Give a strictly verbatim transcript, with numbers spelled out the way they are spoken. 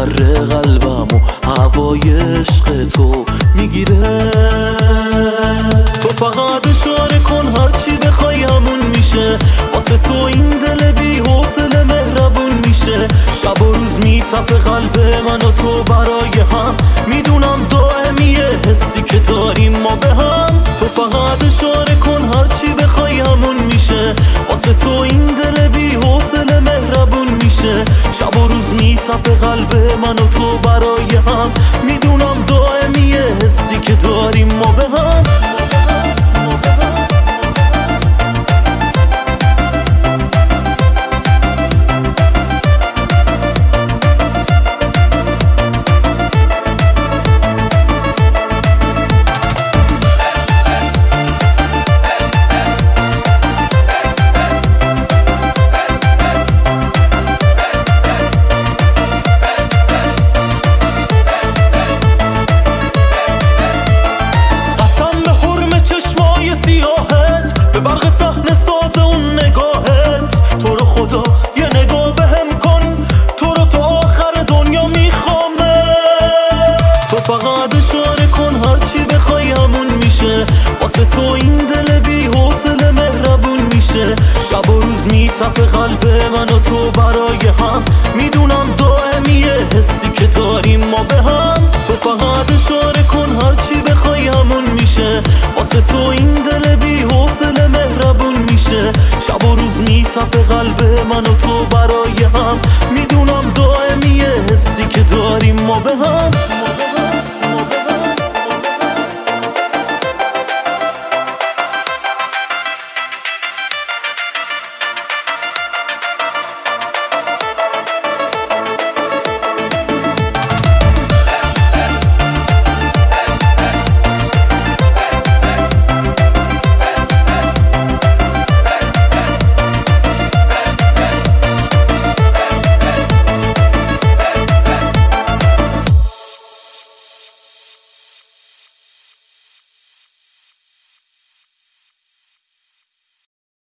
ذره قلبم و هوای عشق تو میگیره. تو فقط اشاره کن هرچی بخوای همون میشه، واسه تو این دل بی حوصله مهربون میشه. شب و روز میتپه قلب من و تو برای هم، میدونم دائمیه حسی که داریم ما به هم. تو فقط اشاره کن هرچی بخوای همون میشه، واسه تو این دل بی حوصله مهربون میشه. شب و روز میتپه قلب من و تو برای هم، میدونم دائمیه حسی که داریم ما به هم. به برق صحنه ساز اون نگاهت، تو رو خدا یه نگاه بهم کن، تو رو تا آخر دنیا میخوامت. تو فقط اشاره کن هرچی بخوای همون میشه، واسه تو این دل بی حوصله مهربون میشه. شب و روز میتپه قلب من و تو برای هم، میدونم دائمیه حسی که داریم ما به هم. تو فقط اشاره کن هرچی بخوای همون میشه، واسه تو این دل بی حوصله مهربون میشه. شب و روز میتپه قلب من و تو برای هم، میدونم دائمیه حسی که داریم ما به هم.